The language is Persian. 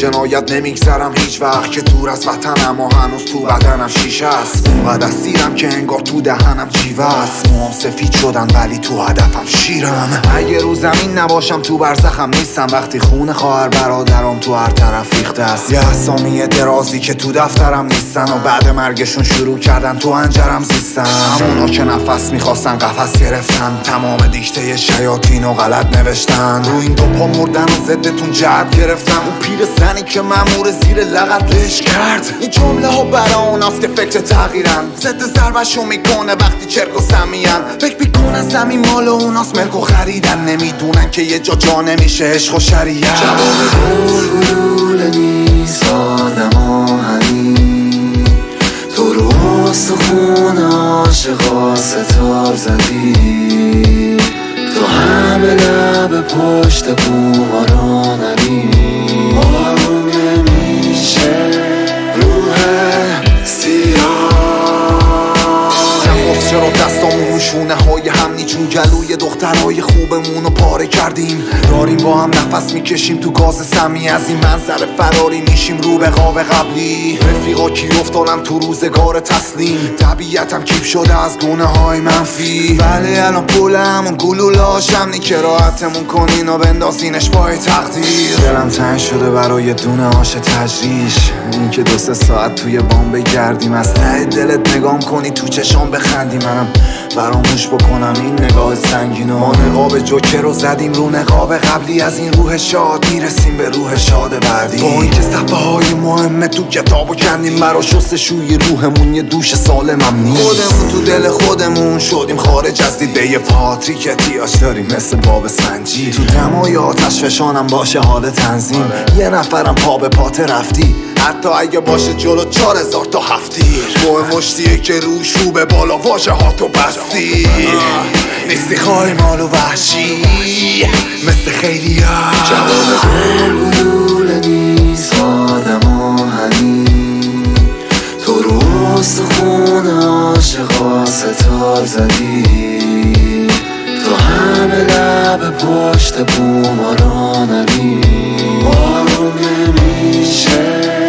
جنایت نمیگذرم هیچ وقت که دور از وطنم و هنوز تو بدنم شیشه است. بعد از سیرم که انگار تو دهنم جیوه است. موام سفید شدن ولی تو هدفم شیرم. اگه رو زمین نباشم تو برزخم نیستم. وقتی خون خواهر برادرم تو هر طرف ریخته است. یه اسامی درازی که تو دفترم نیستن و بعد مرگشون شروع کردن تو انجرم زیستن. همونا که نفس میخواستن قفس گرفتن. تمام دیکته شیاطین و غلط نوشتن. رو این دو پا مردن و ضدتون جهت گرفتن. اون پیر زنی که مأمور زیر لغت لش کرد. این جمله ها برا اوناست که فکر تغییرن. ضد ضربشو میکنه وقتی چرک و سمیان. فکر میکنن زمین مال اوناست ملک و خریدن. نمیدونن که یه جا نمیشه عشق و شریعت. جواب گلوله نیست آدم آهنی. تو رو استخون عاشقا ستار زدی. تو همه لب پشت بوما رو نری. آروم نمیشه روح سیاه. چرا دستامون شونه های هم نیچون گلوی دخترهای خوبمون رو پاره کردیم. داریم با هم نفس میکشیم تو گاز سمی. از این منظر فراری میشیم رو به قاب قبلی. رفیقا کی افتادن تو روزگار تسلیم. طبیعتم کیپ شده از گونه های منفی. ولی الان پول همون گلولاش همنی که راحتمون کنین و بندازینش پای تقدیر. دلم تنگ شده برای دونه هاش تجریش. این که 2-3 ساعت توی بام بگردیم. از ته دلت نگام کنی تو چشام بخندی. منم فراموش بکنم این نگاه سنگینو. ما نقاب جوکر رو زدیم رو نقاب قبلی. از این روح شاد میرسیم به روح شاد بعدی. با اینکه صفحه های مهمه تو کتابو کندیم. برا شستشوی روحمون یه دوش سالمم نیست. خودمون تو دل خودمون شدیم خارج از دیده پاتریک. احتیاج داریم مثل باب سنجی. تو دمای آتش فشانم باشه حال تنظیم. یه نفرم پا به پات رفتی. حتی اگه باشه جلو 4000 تا هفتی. با مشتیه که روش رو به بالا واژه ها تو بستی. نیستی خواهی مال و وحشی مثل خیلی ها. جواب گلوله نیست آدم آهنی. تو رو استخون عاشقا ستار زدی. تو همه لب پشت بوما رو نری. آروم نمیشه